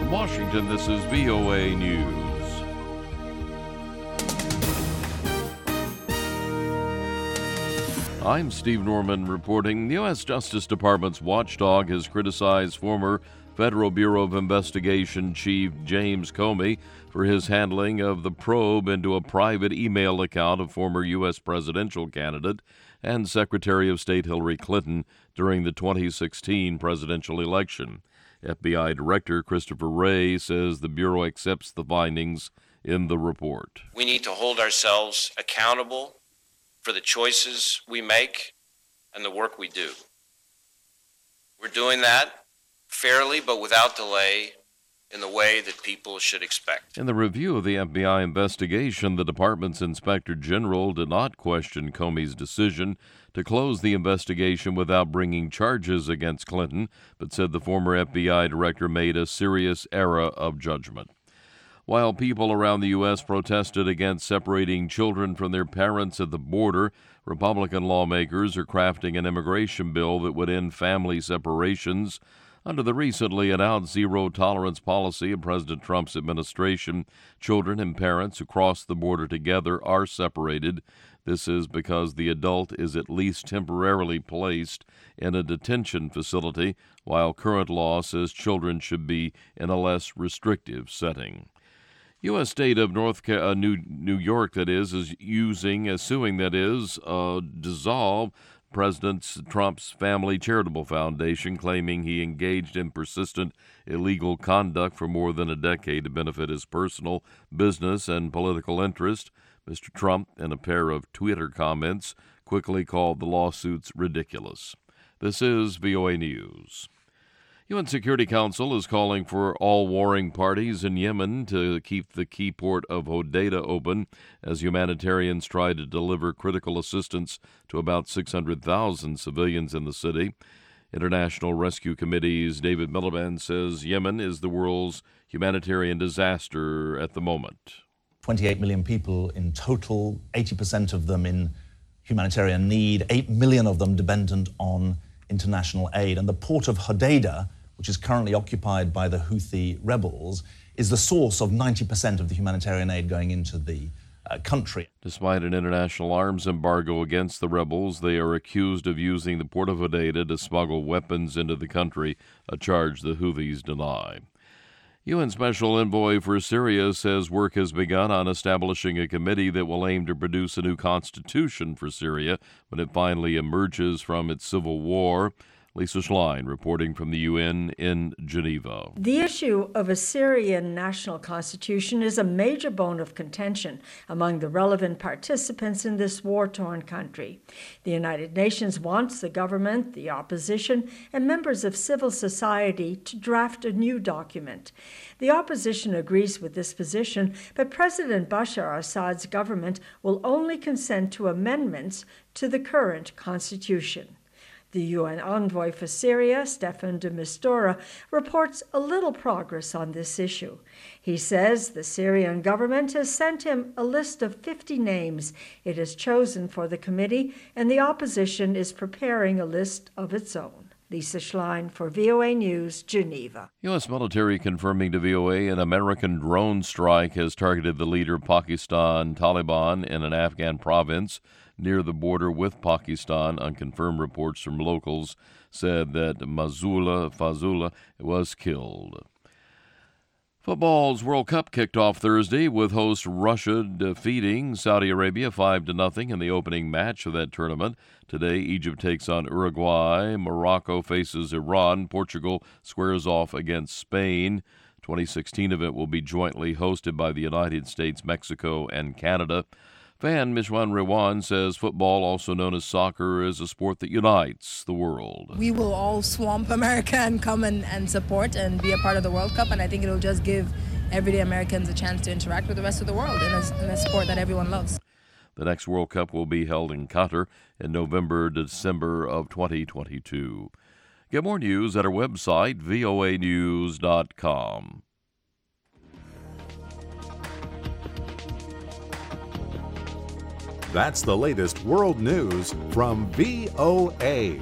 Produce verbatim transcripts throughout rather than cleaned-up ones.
In Washington, this is V O A News. I'm Steve Norman reporting. The U S Justice Department's watchdog has criticized former Federal Bureau of Investigation Chief James Comey for his handling of the probe into a private email account of former U S presidential candidate and Secretary of State Hillary Clinton during the twenty sixteen presidential election. F B I Director Christopher Wray says the Bureau accepts the findings in the report. We need to hold ourselves accountable for the choices we make and the work we do. We're doing that fairly but without delay in the way that people should expect. In the review of the F B I investigation, the department's Inspector General did not question Comey's decision to close the investigation without bringing charges against Clinton, but said the former F B I director made a serious error of judgment. While people around the U S protested against separating children from their parents at the border, Republican lawmakers are crafting an immigration bill that would end family separations. Under the recently announced zero-tolerance policy of President Trump's administration, children and parents who cross the border together are separated. This is because the adult is at least temporarily placed in a detention facility, while current law says children should be in a less restrictive setting. U S state of North uh, New, New York, that is, is using, uh, suing, that is, uh, dissolve President Trump's Family Charitable Foundation, claiming he engaged in persistent illegal conduct for more than a decade to benefit his personal, business, and political interest. Mister Trump, in a pair of Twitter comments, quickly called the lawsuits ridiculous. This is V O A News. U N Security Council is calling for all warring parties in Yemen to keep the key port of Hodeidah open as humanitarians try to deliver critical assistance to about six hundred thousand civilians in the city. International Rescue Committee's David Miliband says Yemen is the world's humanitarian disaster at the moment. twenty-eight million people in total, eighty percent of them in humanitarian need, eight million of them dependent on international aid. And the port of Hodeidah, which is currently occupied by the Houthi rebels, is the source of ninety percent of the humanitarian aid going into the uh, country. Despite an international arms embargo against the rebels, they are accused of using the port of Hodeidah to smuggle weapons into the country, a charge the Houthis deny. U N Special Envoy for Syria says work has begun on establishing a committee that will aim to produce a new constitution for Syria when it finally emerges from its civil war. Lisa Schlein reporting from the U N in Geneva. The issue of a Syrian national constitution is a major bone of contention among the relevant participants in this war-torn country. The United Nations wants the government, the opposition, and members of civil society to draft a new document. The opposition agrees with this position, but President Bashar Assad's government will only consent to amendments to the current constitution. The U N envoy for Syria, Stefan de Mistura, reports a little progress on this issue. He says the Syrian government has sent him a list of fifty names it has chosen for the committee, and the opposition is preparing a list of its own. Lisa Schlein for V O A News, Geneva. U S military confirming to V O A an American drone strike has targeted the leader of Pakistan Taliban in an Afghan province near the border with Pakistan. Unconfirmed reports from locals said that Mazula Fazula was killed. Football's World Cup kicked off Thursday with host Russia defeating Saudi Arabia five to nothing in the opening match of that tournament. Today, Egypt takes on Uruguay, Morocco faces Iran, Portugal squares off against Spain. twenty sixteen event will be jointly hosted by the United States, Mexico, and Canada. Fan Mishwan Rewan says football, also known as soccer, is a sport that unites the world. We will all swamp America and come and, and support and be a part of the World Cup, and I think it'll just give everyday Americans a chance to interact with the rest of the world in a, in a sport that everyone loves. The next World Cup will be held in Qatar in November to December of twenty twenty-two. Get more news at our website, V O A news dot com. That's the latest world news from V O A.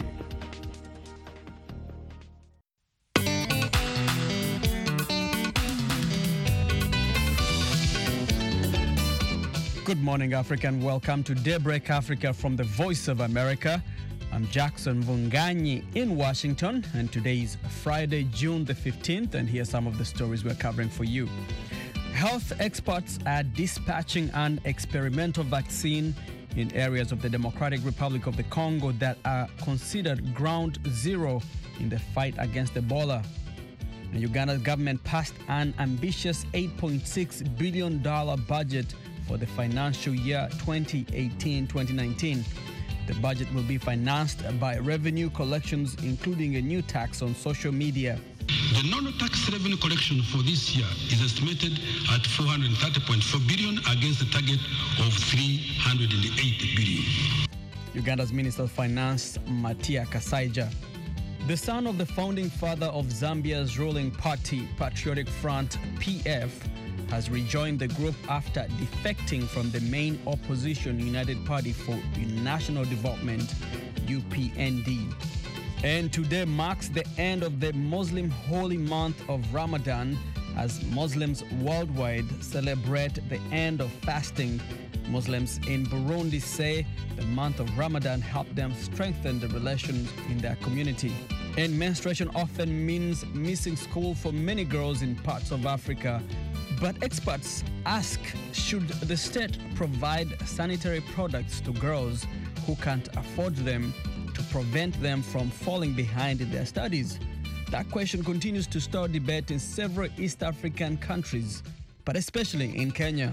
Good morning, Africa, and welcome to Daybreak Africa from the Voice of America. I'm Jackson Vunganyi in Washington, and today is Friday, June the fifteenth, and here are some of the stories we're covering for you. Health experts are dispatching an experimental vaccine in areas of the Democratic Republic of the Congo that are considered ground zero in the fight against Ebola. The Uganda's government passed an ambitious eight point six billion dollars budget for the financial year twenty eighteen twenty nineteen. The budget will be financed by revenue collections, including a new tax on social media. The non-tax revenue collection for this year is estimated at four hundred thirty point four billion dollars against the target of three hundred eighty billion dollars. Uganda's Minister of Finance, Matia Kasaija. The son of the founding father of Zambia's ruling party, Patriotic Front, P F, has rejoined the group after defecting from the main opposition United Party for National Development, U P N D. And today marks the end of the Muslim holy month of Ramadan as Muslims worldwide celebrate the end of fasting. Muslims in Burundi say the month of Ramadan helped them strengthen the relations in their community. And menstruation often means missing school for many girls in parts of Africa. But experts ask, should the state provide sanitary products to girls who can't afford them to prevent them from falling behind in their studies? That question continues to stir debate in several East African countries, but especially in Kenya.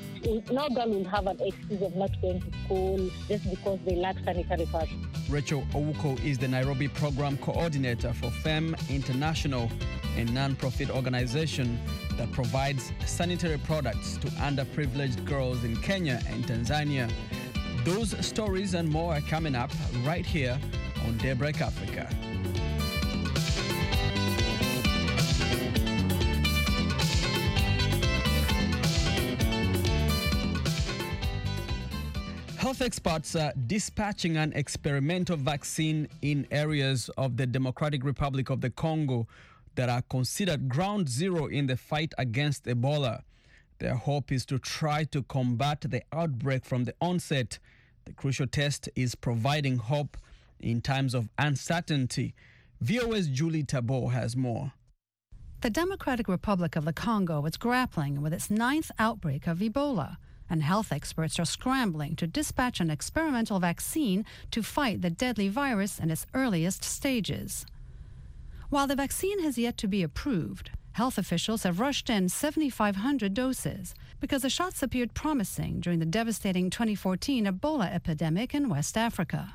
No girl will have an excuse of not going to school just because they lack sanitary pads. Rachel Owuko is the Nairobi Program Coordinator for FEM International, a non-profit organization that provides sanitary products to underprivileged girls in Kenya and Tanzania. Those stories and more are coming up right here on Daybreak Africa. Health experts are dispatching an experimental vaccine in areas of the Democratic Republic of the Congo that are considered ground zero in the fight against Ebola. Their hope is to try to combat the outbreak from the onset. The crucial test is providing hope in times of uncertainty. V O A's Julie Tabo has more. The Democratic Republic of the Congo is grappling with its ninth outbreak of Ebola, and health experts are scrambling to dispatch an experimental vaccine to fight the deadly virus in its earliest stages. While the vaccine has yet to be approved, health officials have rushed in seven thousand five hundred doses because the shots appeared promising during the devastating twenty fourteen Ebola epidemic in West Africa.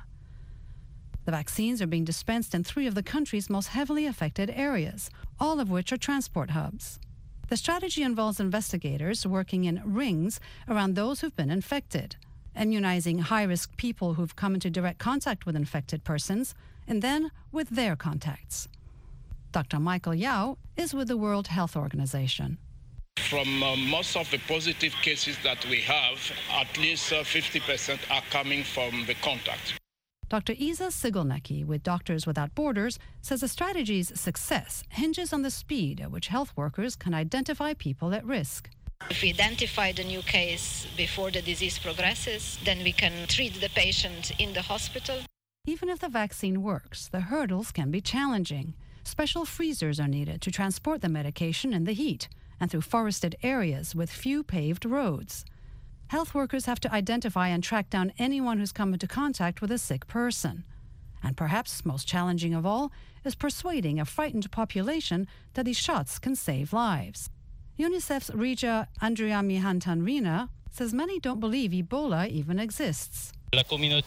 The vaccines are being dispensed in three of the country's most heavily affected areas, all of which are transport hubs. The strategy involves investigators working in rings around those who've been infected, immunizing high-risk people who've come into direct contact with infected persons, and then with their contacts. Doctor Michael Yao is with the World Health Organization. From uh, most of the positive cases that we have, at least uh, fifty percent are coming from the contact. Doctor Isa Sigolnecki with Doctors Without Borders says the strategy's success hinges on the speed at which health workers can identify people at risk. If we identify the new case before the disease progresses, then we can treat the patient in the hospital. Even if the vaccine works, the hurdles can be challenging. Special freezers are needed to transport the medication in the heat and through forested areas with few paved roads. Health workers have to identify and track down anyone who's come into contact with a sick person. And perhaps most challenging of all is persuading a frightened population that these shots can save lives. UNICEF's Rija Andriamihantanrina says many don't believe Ebola even exists. The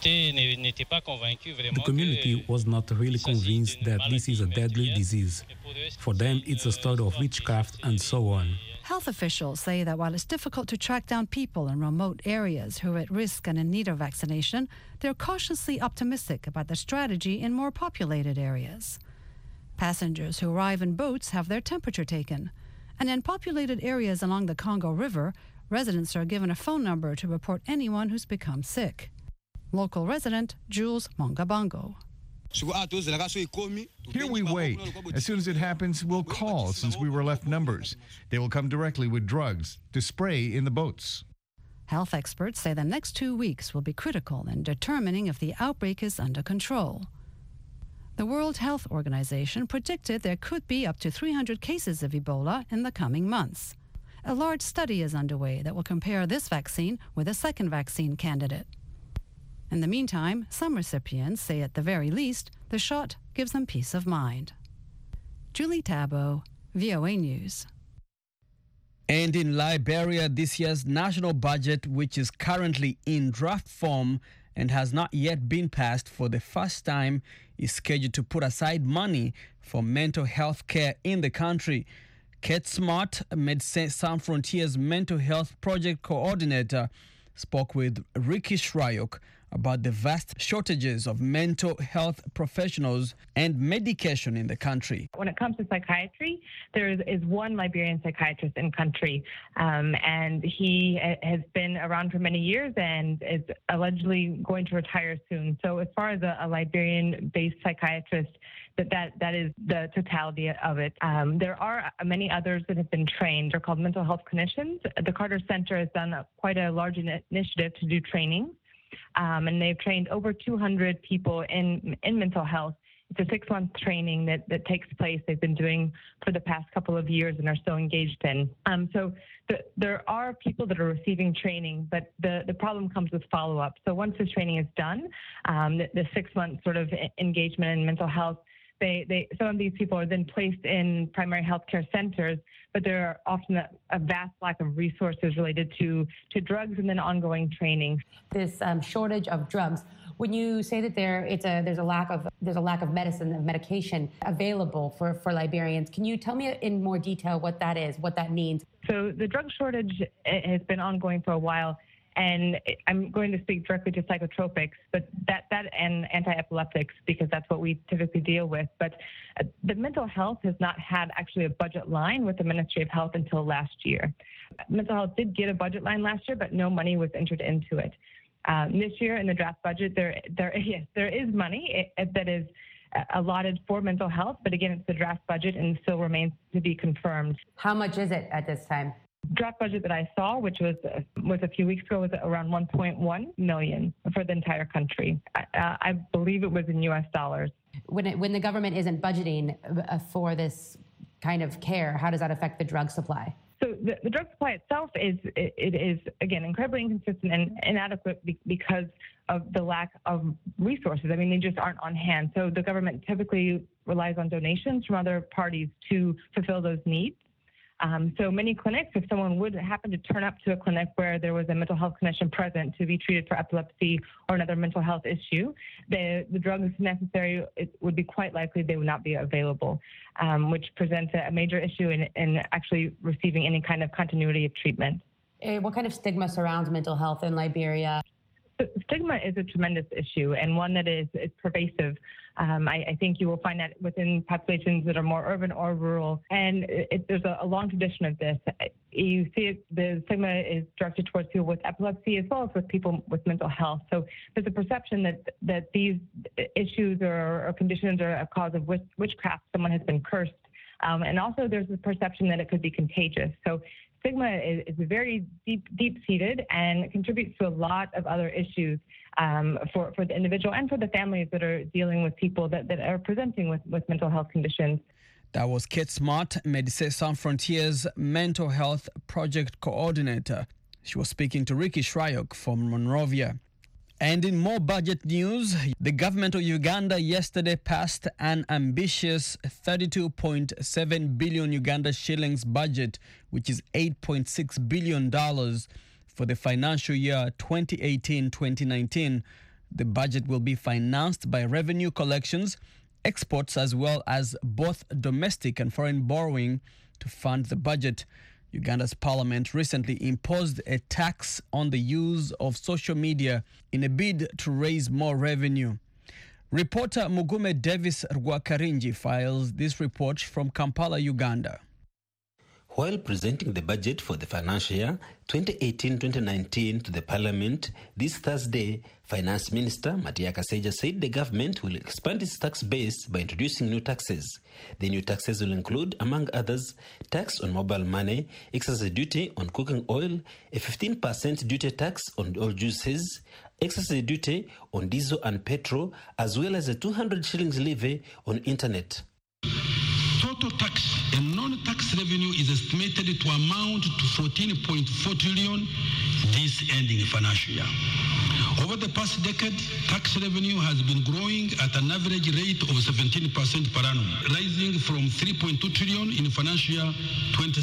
community was not really convinced that this is a deadly disease. For them, it's a story of witchcraft and so on. Health officials say that while it's difficult to track down people in remote areas who are at risk and in need of vaccination, they're cautiously optimistic about the strategy in more populated areas. Passengers who arrive in boats have their temperature taken, and in populated areas along the Congo River, residents are given a phone number to report anyone who's become sick. Local resident Jules Mongabango. Here we wait. As soon as it happens, we'll call since we were left numbers. They will come directly with drugs to spray in the boats. Health experts say the next two weeks will be critical in determining if the outbreak is under control. The World Health Organization predicted there could be up to three hundred cases of Ebola in the coming months. A large study is underway that will compare this vaccine with a second vaccine candidate. In the meantime, some recipients say at the very least the shot gives them peace of mind. Julie Tabo, V O A News. And in Liberia, this year's national budget, which is currently in draft form and has not yet been passed for the first time, is scheduled to put aside money for mental health care in the country. Kate Smart, Médecins Sans Frontières Mental Health Project Coordinator, spoke with Ricky Shryock about the vast shortages of mental health professionals and medication in the country. When it comes to psychiatry, there is, is one Liberian psychiatrist in country, um, and he has been around for many years and is allegedly going to retire soon. So as far as a, a Liberian-based psychiatrist, that, that that is the totality of it. Um, there are many others that have been trained. They're called mental health clinicians. The Carter Center has done a, quite a large in- initiative to do training. Um, and they've trained over two hundred people in in mental health. It's a six-month training that, that takes place. They've been doing for the past couple of years and are still engaged in. Um, so the, there are people that are receiving training, but the, the problem comes with follow-up. So once this training is done, um, the, the six-month sort of engagement in mental health, They, they, some of these people are then placed in primary healthcare centers, but there are often a, a vast lack of resources related to, to drugs and then ongoing training. This um, shortage of drugs. When you say that there, it's a there's a lack of there's a lack of medicine, of medication available for, for Liberians, can you tell me in more detail what that is, what that means? So the drug shortage has been ongoing for a while. And I'm going to speak directly to psychotropics, but that, that and anti-epileptics, because that's what we typically deal with. But uh, the mental health has not had actually a budget line with the Ministry of Health until last year. Mental health did get a budget line last year, but no money was entered into it. Um, this year in the draft budget, there, there, yes, there is money it, that is allotted for mental health, but again, it's the draft budget and still remains to be confirmed. How much is it at this time? Draft budget that I saw, which was uh, was a few weeks ago, was around one point one million for the entire country. I, uh, I believe it was in U S dollars. When it, when the government isn't budgeting uh, for this kind of care, how does that affect the drug supply? So the, the drug supply itself is it, it is again incredibly inconsistent and inadequate be, because of the lack of resources. I mean, they just aren't on hand. So the government typically relies on donations from other parties to fulfill those needs. Um, so many clinics, if someone would happen to turn up to a clinic where there was a mental health clinician present to be treated for epilepsy or another mental health issue, the, the drugs necessary, it would be quite likely they would not be available, um, which presents a major issue in, in actually receiving any kind of continuity of treatment. Uh, what kind of stigma surrounds mental health in Liberia? So stigma is a tremendous issue and one that is, is pervasive. Um, I, I think you will find that within populations that are more urban or rural, and it, it, there's a, a long tradition of this. You see it, the stigma is directed towards people with epilepsy as well as with people with mental health. So there's a perception that, that these issues or, or conditions are a cause of witch, witchcraft, someone has been cursed. Um, and also there's a perception that it could be contagious. So stigma is, is very deep, deep-seated and contributes to a lot of other issues um, for, for the individual and for the families that are dealing with people that, that are presenting with, with mental health conditions. That was Kate Smart, Médecins Sans Frontières Mental Health Project Coordinator. She was speaking to Ricky Shryock from Monrovia. And in more budget news, the government of Uganda yesterday passed an ambitious thirty-two point seven billion Uganda shillings budget, which is eight point six billion dollars for the financial year twenty eighteen twenty nineteen. The budget will be financed by revenue collections, exports, as well as both domestic and foreign borrowing to fund the budget. Uganda's parliament recently imposed a tax on the use of social media in a bid to raise more revenue. Reporter Mugume Davis Rwakarinji files this report from Kampala, Uganda. While presenting the budget for the financial year twenty eighteen twenty nineteen to the Parliament this Thursday, Finance Minister Matia Kasaija said the government will expand its tax base by introducing new taxes. The new taxes will include, among others, tax on mobile money, excise duty on cooking oil, a fifteen percent duty tax on all juices, excise duty on diesel and petrol, as well as a two hundred shillings levy on internet. Total tax and non-tax revenue is estimated to amount to fourteen point four trillion this ending financial year. Over the past decade, tax revenue has been growing at an average rate of seventeen percent per annum, rising from three point two trillion in financial year twenty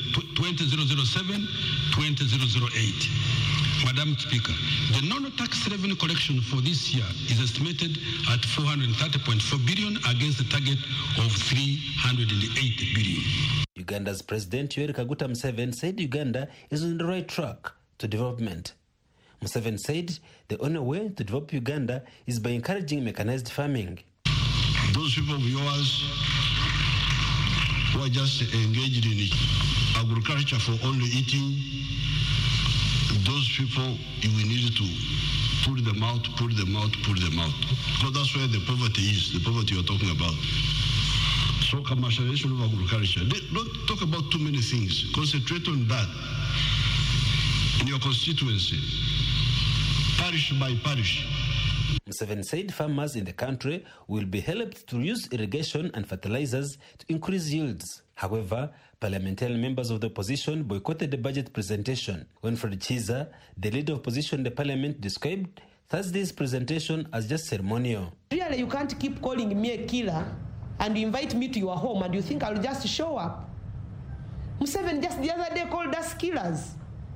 oh seven to twenty oh eight. Madam Speaker, the non-tax revenue collection for this year is estimated at four hundred thirty point four billion against the target of three hundred eighty billion. Uganda's President Yoweri Kaguta Museveni said Uganda is on the right track to development. Museveni said the only way to develop Uganda is by encouraging mechanized farming. Those people of yours who are just engaged in agriculture for only eating, those people, you will need to pull them out, pull them out, pull them out. Because that's where the poverty is, the poverty you're talking about. So commercialization of agriculture. Don't talk about too many things. Concentrate on that in your constituency, parish by parish. Museveni said farmers in the country will be helped to use irrigation and fertilizers to increase yields. However, parliamentary members of the opposition boycotted the budget presentation. Winfred Chiza, the leader of opposition in the parliament, described Thursday's presentation as just ceremonial. Really, you can't keep calling me a killer and you invite me to your home and you think I'll just show up. Museveni just the other day called us killers.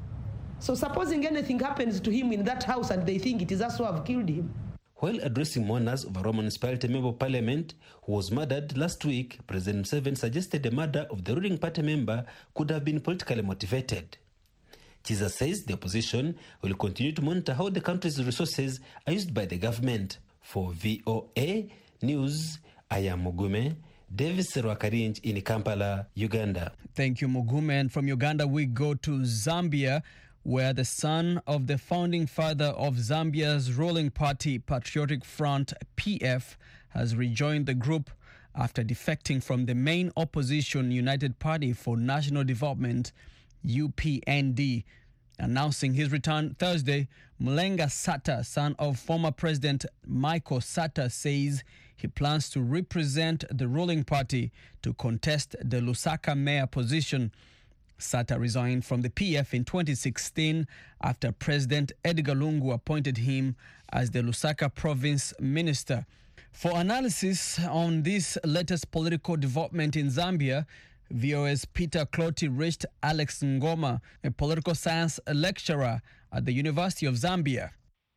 So supposing anything happens to him in that house and they think it is us who have killed him. While addressing mourners of a Roma municipality member of parliament who was murdered last week, President Museveni suggested the murder of the ruling party member could have been politically motivated. Chiza says the opposition will continue to monitor how the country's resources are used by the government. For V O A News, I am Mugume Davis Rwakarinj in Kampala, Uganda. Thank you, Mugume. And from Uganda, we go to Zambia, where the son of the founding father of Zambia's ruling party, Patriotic Front, P F, has rejoined the group after defecting from the main opposition United Party for National Development, U P N D. Announcing his return Thursday, Mulenga Sata, son of former President Michael Sata, says he plans to represent the ruling party to contest the Lusaka mayor position. Sata resigned from the P F in twenty sixteen after President Edgar Lungu appointed him as the Lusaka province minister. For analysis on this latest political development in Zambia, V O A's Peter Cloti reached Alex Ngoma, a political science lecturer at the University of Zambia.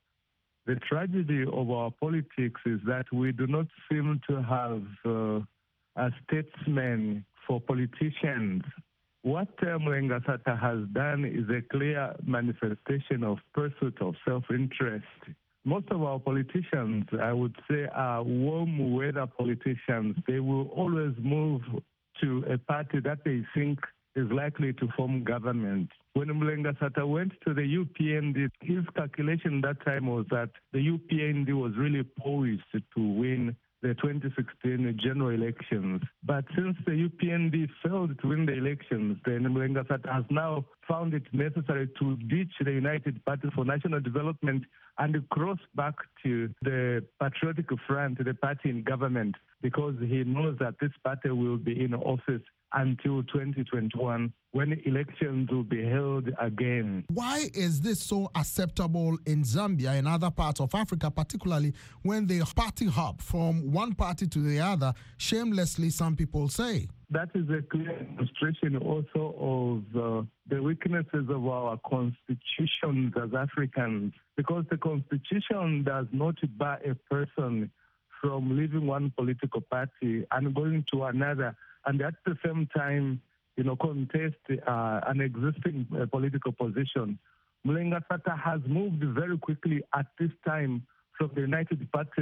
The tragedy of our politics is that we do not seem to have uh, a statesman for politicians. What uh, Mulenga Sata has done is a clear manifestation of pursuit of self-interest. Most of our politicians, I would say, are warm weather politicians. They will always move to a party that they think is likely to form government. When Mulenga Sata went to the U P N D, his calculation that time was that the U P N D was really poised to win the twenty sixteen general elections. But since the U P N D failed to win the elections, then Mulenga Sata has now found it necessary to ditch the United Party for National Development and cross back to the Patriotic Front, the party in government, because he knows that this party will be in office until twenty twenty-one, when elections will be held again. Why is this so acceptable in Zambia and other parts of Africa, particularly when they party hop from one party to the other, shamelessly, some people say? That is a clear demonstration also of uh, the weaknesses of our constitutions as Africans, because the constitution does not bar a person from leaving one political party and going to another, and at the same time, you know, contest uh, an existing uh, political position. Mulenga Sata has moved very quickly at this time from the United Party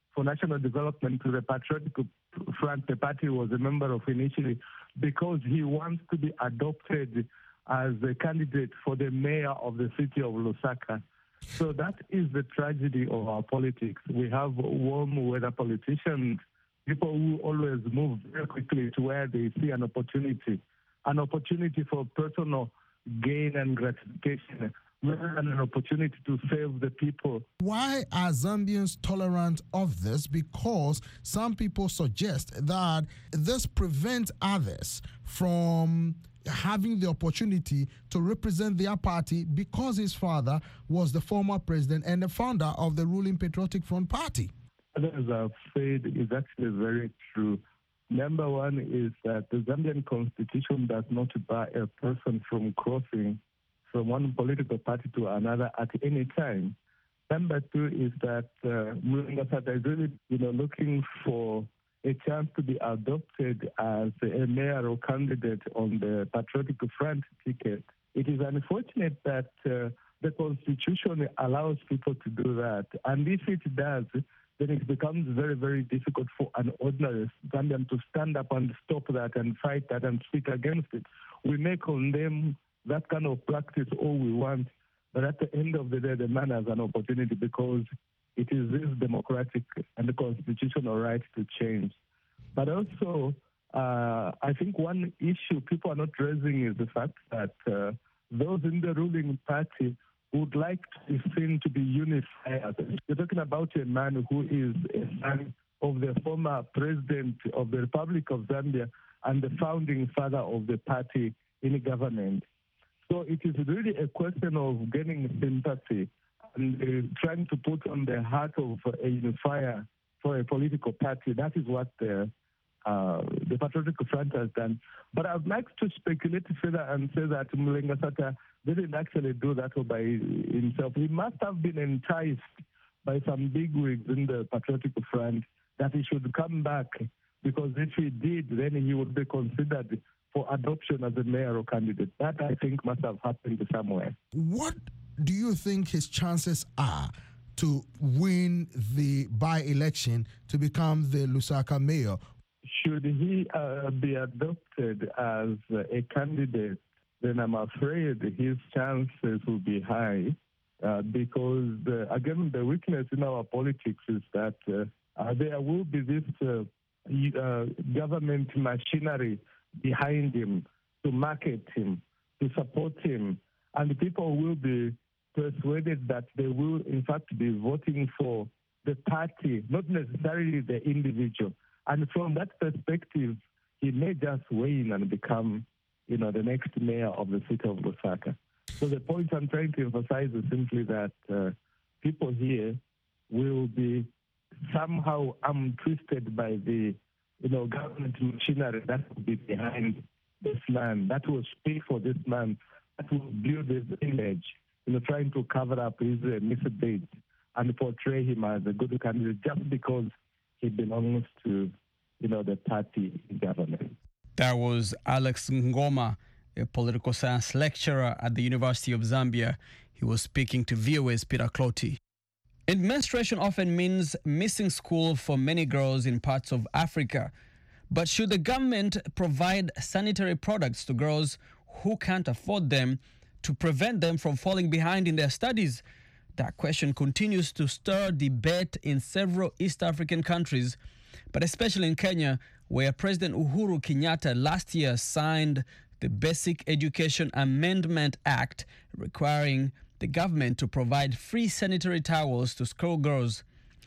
for National Development to the Patriotic Front, the party was a member of initially, because he wants to be adopted as a candidate for the mayor of the city of Lusaka. So that is the tragedy of our politics. We have warm weather politicians, people who always move very quickly to where they see an opportunity, an opportunity for personal gain and gratification, rather than an opportunity to save the people. Why are Zambians tolerant of this? Because some people suggest that this prevents others from having the opportunity to represent their party because his father was the former president and the founder of the ruling Patriotic Front Party. As I've said, is actually very true. Number one is that the Zambian constitution does not bar a person from crossing from one political party to another at any time. Number two is that uh, Mulengazata is really, you know, looking for a chance to be adopted as a mayoral candidate on the Patriotic Front ticket. It is unfortunate that uh, the Constitution allows people to do that. And if it does, then it becomes very, very difficult for an ordinary Zambian to stand up and stop that and fight that and speak against it. We may condemn that kind of practice all we want, but at the end of the day, the man has an opportunity because it is his democratic and the constitutional right to change. But also, uh, I think one issue people are not raising is the fact that uh, those in the ruling party would like to be seen to be unified. You're talking about a man who is a son of the former president of the Republic of Zambia and the founding father of the party in government. So it is really a question of gaining sympathy and uh, trying to put on the heart of a unifier for a political party. That is what the, uh, the Patriotic Front has done. But I'd like to speculate further and say that Mulengazata didn't actually do that by himself. He must have been enticed by some bigwigs in the Patriotic Front that he should come back, because if he did, then he would be considered for adoption as a mayoral candidate. That, I think, must have happened somewhere. What do you think his chances are to win the by-election to become the Lusaka mayor? Should he uh, be adopted as a candidate, then I'm afraid his chances will be high uh, because, uh, again, the weakness in our politics is that uh, uh, there will be this uh, uh, government machinery behind him to market him, to support him, and people will be persuaded that they will, in fact, be voting for the party, not necessarily the individual. And from that perspective, he may just wane and become, you know, the next mayor of the city of Lusaka. So the point I'm trying to emphasize is simply that uh, people here will be somehow um, twisted by the, you know, government machinery that will be behind this man, that will speak for this man, that will build his image, you know, trying to cover up his uh, misdeeds and portray him as a good candidate just because he belongs to, you know, the party in government. That was Alex Ngoma, a political science lecturer at the University of Zambia. He was speaking to V O A's Peter Clotty. And menstruation often means missing school for many girls in parts of Africa. But should the government provide sanitary products to girls who can't afford them to prevent them from falling behind in their studies? That question continues to stir debate in several East African countries, but especially in Kenya, where President Uhuru Kenyatta last year signed the Basic Education Amendment Act, requiring the government to provide free sanitary towels to schoolgirls.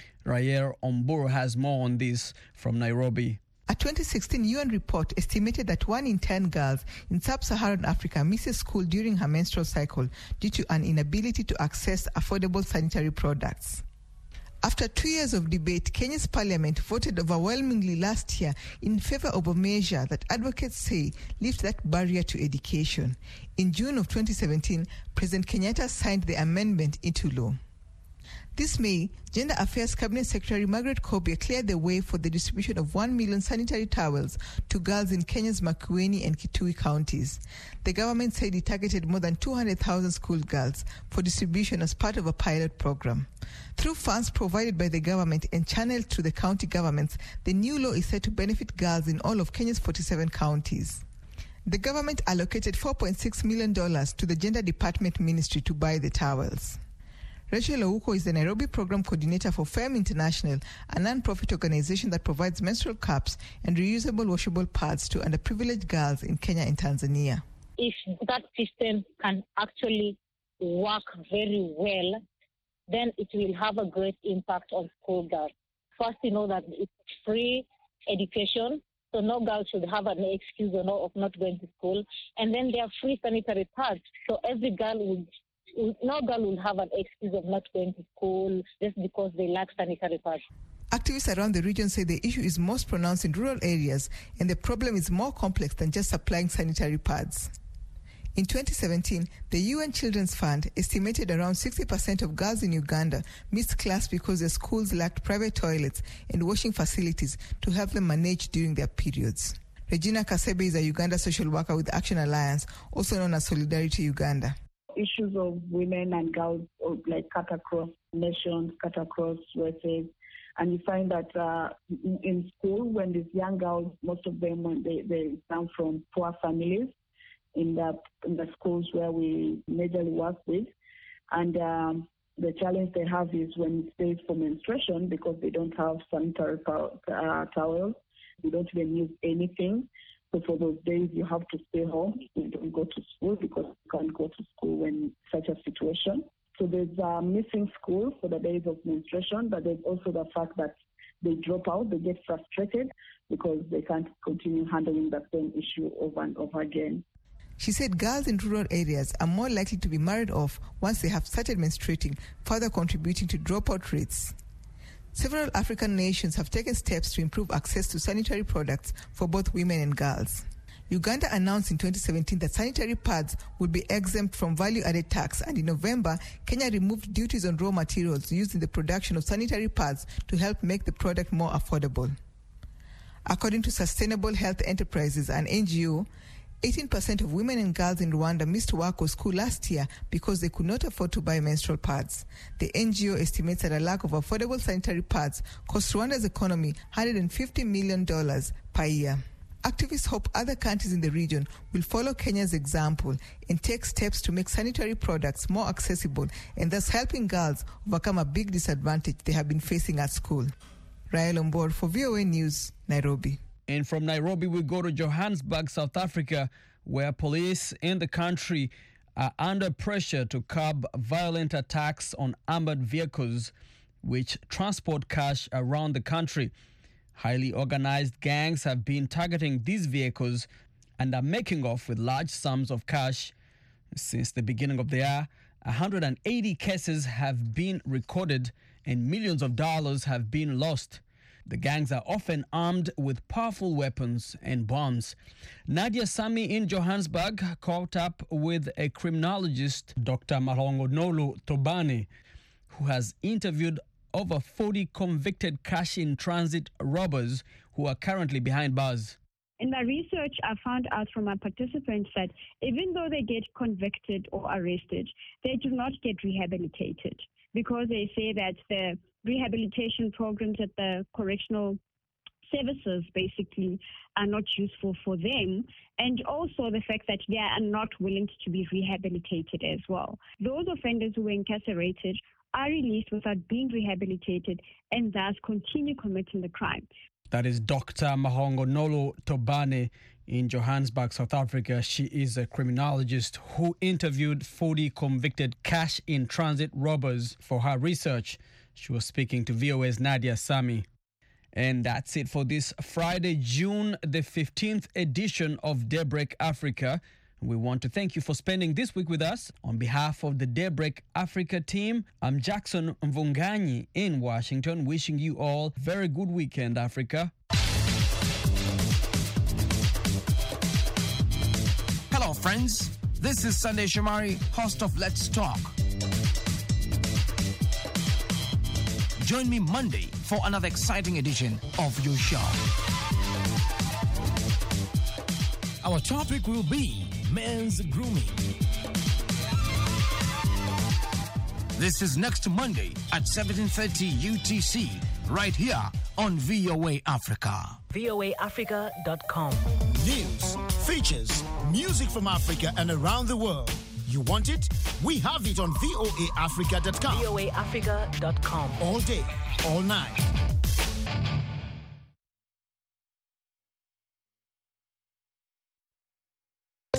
Rayer Omburu has more on this from Nairobi. A twenty sixteen U N report estimated that one in ten girls in sub-Saharan Africa misses school during her menstrual cycle due to an inability to access affordable sanitary products. After two years of debate, Kenya's parliament voted overwhelmingly last year in favor of a measure that advocates say lifts that barrier to education. In June of twenty seventeen, President Kenyatta signed the amendment into law. This May, Gender Affairs Cabinet Secretary Margaret Kobia cleared the way for the distribution of one million sanitary towels to girls in Kenya's Makueni and Kitui counties. The government said it targeted more than two hundred thousand schoolgirls for distribution as part of a pilot program. Through funds provided by the government and channeled to the county governments, the new law is said to benefit girls in all of Kenya's forty-seven counties. The government allocated four point six million dollars to the Gender Department Ministry to buy the towels. Rachel Ouko is the Nairobi Program Coordinator for FEM International, a non-profit organization that provides menstrual cups and reusable washable pads to underprivileged girls in Kenya and Tanzania. If that system can actually work very well, then it will have a great impact on schoolgirls. First, you know that it's free education, so no girl should have an excuse or no, of not going to school. And then there are free sanitary pads, so every girl will no girl will have an excuse of not going to school just because they lack sanitary pads. Activists around the region say the issue is most pronounced in rural areas and the problem is more complex than just supplying sanitary pads. In twenty seventeen, the U N Children's Fund estimated around sixty percent of girls in Uganda missed class because their schools lacked private toilets and washing facilities to help them manage during their periods. Regina Kasebe is a Uganda social worker with Action Alliance, also known as Solidarity Uganda. Issues of women and girls of like cut across nations, cut across races, and you find that uh, in school when these young girls, most of them when they, they come from poor families in the in the schools where we majorly work with, and um, the challenge they have is when it's days for menstruation because they don't have sanitary uh, towels, they don't even use anything. So for those days, you have to stay home. You don't go to school because you can't go to school when such a situation. So there's uh, missing school for the days of menstruation, but there's also the fact that they drop out, they get frustrated because they can't continue handling the same issue over and over again. She said girls in rural areas are more likely to be married off once they have started menstruating, further contributing to dropout rates. Several African nations have taken steps to improve access to sanitary products for both women and girls. Uganda announced in twenty seventeen that sanitary pads would be exempt from value-added tax, and in November, Kenya removed duties on raw materials used in the production of sanitary pads to help make the product more affordable. According to Sustainable Health Enterprises, an N G O, eighteen percent of women and girls in Rwanda missed work or school last year because they could not afford to buy menstrual pads. The N G O estimates that a lack of affordable sanitary pads costs Rwanda's economy one hundred fifty million dollars per year. Activists hope other countries in the region will follow Kenya's example and take steps to make sanitary products more accessible and thus helping girls overcome a big disadvantage they have been facing at school. Rael Ombor for V O A News, Nairobi. And from Nairobi, we go to Johannesburg, South Africa, where police in the country are under pressure to curb violent attacks on armored vehicles which transport cash around the country. Highly organized gangs have been targeting these vehicles and are making off with large sums of cash. Since the beginning of the year, one hundred eighty cases have been recorded and millions of dollars have been lost. The gangs are often armed with powerful weapons and bombs. Nadia Sami in Johannesburg caught up with a criminologist, Doctor Mahongonolo Tobane, who has interviewed over forty convicted cash-in-transit robbers who are currently behind bars. In my research, I found out from my participants that even though they get convicted or arrested, they do not get rehabilitated because they say that the rehabilitation programs at the correctional services basically are not useful for them, and also the fact that they are not willing to be rehabilitated as well. Those offenders who were incarcerated are released without being rehabilitated and thus continue committing the crime. That is Doctor Mahongonolo Tobane in Johannesburg, South Africa. She is a criminologist who interviewed forty convicted cash-in-transit robbers for her research. She was speaking to V O A's Nadia Sami. And that's it for this Friday, June the fifteenth edition of Daybreak Africa. We want to thank you for spending this week with us. On behalf of the Daybreak Africa team, I'm Jackson Mvunganyi in Washington, wishing you all a very good weekend, Africa. Hello, friends. This is Sunday Shomari, host of Let's Talk. Join me Monday for another exciting edition of your show. Our topic will be men's grooming. This is next Monday at seventeen thirty U T C, right here on V O A Africa. V O A Africa dot com. News, features, music from Africa and around the world. You want it? We have it on V O A Africa dot com. V O A Africa dot com. All day, all night.